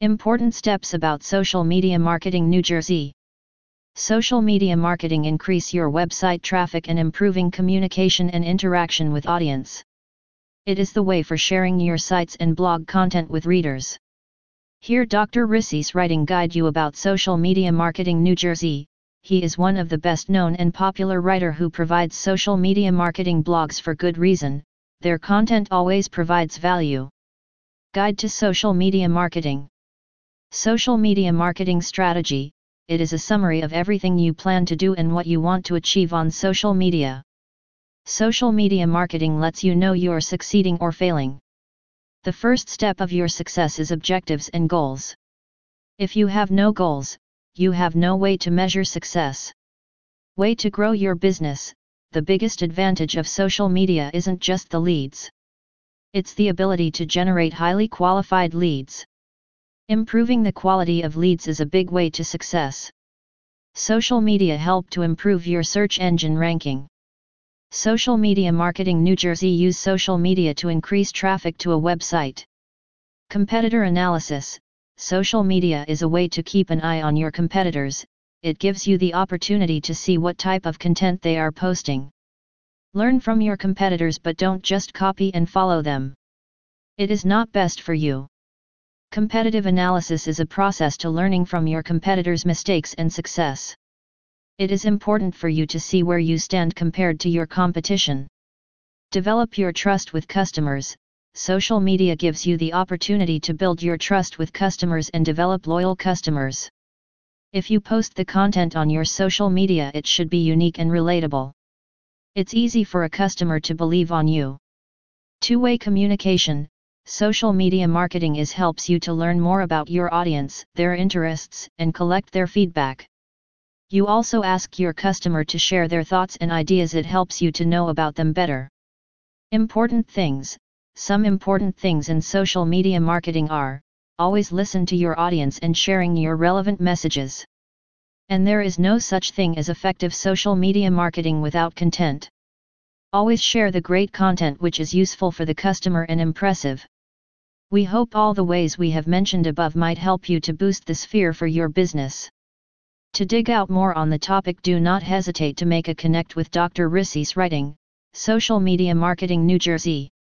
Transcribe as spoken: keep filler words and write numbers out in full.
Important steps about social media marketing New Jersey. Social media marketing increase your website traffic and improving communication and interaction with audience. It is the way for sharing your sites and blog content with readers. Here Doctor Rissy's writing guide you about social media marketing New Jersey. He is one of the best known and popular writer who provides social media marketing blogs for good reason. Their content always provides value. Guide to Social Media Marketing. Social Media Marketing Strategy. It is a summary of everything you plan to do and what you want to achieve on social media. Social media marketing lets you know you're succeeding or failing. The first step of your success is objectives and goals. If you have no goals, you have no way to measure success. Way to grow your business. The biggest advantage of social media isn't just the leads. It's the ability to generate highly qualified leads. Improving the quality of leads is a big way to success. Social media help to improve your search engine ranking. Social Media Marketing New Jersey use social media to increase traffic to a website. Competitor analysis. Social media is a way to keep an eye on your competitors. It gives you the opportunity to see what type of content they are posting. Learn from your competitors, but don't just copy and follow them. It is not best for you. Competitive analysis is a process to learning from your competitors' mistakes and success. It is important for you to see where you stand compared to your competition. Develop your trust with customers. Social media gives you the opportunity to build your trust with customers and develop loyal customers. If you post the content on your social media, it should be unique and relatable. It's easy for a customer to believe on you. Two-way communication. Social media marketing is helps you to learn more about your audience, their interests, and collect their feedback. You also ask your customer to share their thoughts and ideas. It helps you to know about them better. Important things. Some important things in social media marketing are: always listen to your audience and sharing your relevant messages. And there is no such thing as effective social media marketing without content. Always share the great content which is useful for the customer and impressive. We hope all the ways we have mentioned above might help you to boost the sphere for your business. To dig out more on the topic, do not hesitate to make a connect with Doctor Rissy's writing, Social Media Marketing New Jersey.